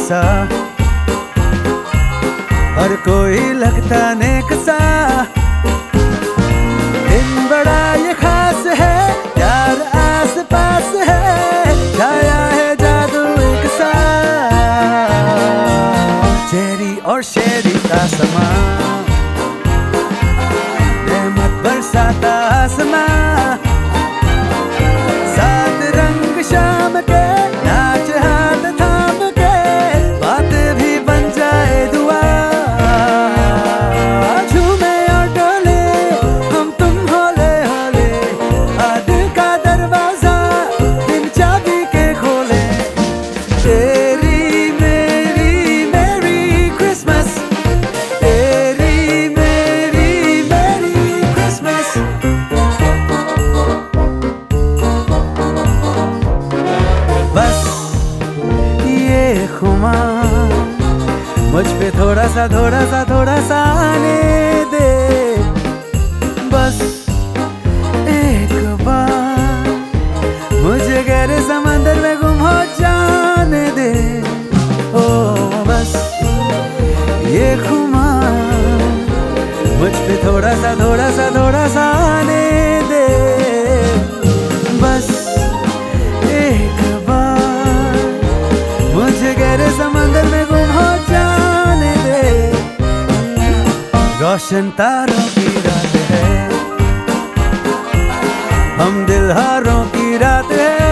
सा, हर कोई लगता नेक सा। दिन बड़ा ये खास है, प्यार आस पास है, छाया है जादू एक सा। चेरी और शेरी का समा, रहमत बरसाता आसमां। सात रंग शाम के, नाच हाथ थाम के, बातें भी बन जाए दुआ। झूमे और डोले हम तुम होले होले, आज का दरवाजा बिन चाबी के खोले। तेरी मेरी मेरी क्रिसमस, तेरी मेरी मेरी क्रिसमस। बस ये खुमार मुझ पे थोड़ा सा आने दे। बस एक बार मुझे गहरे समंदर में गुम हो जाने दे। ओ बस ये खुमार मुझ पे थोड़ा सा आने दे। बस एक बार मुझे गहरे समंदर में गुम हो जाने दे। रोशन तारों की रात है, हम दिलहारों की रात है।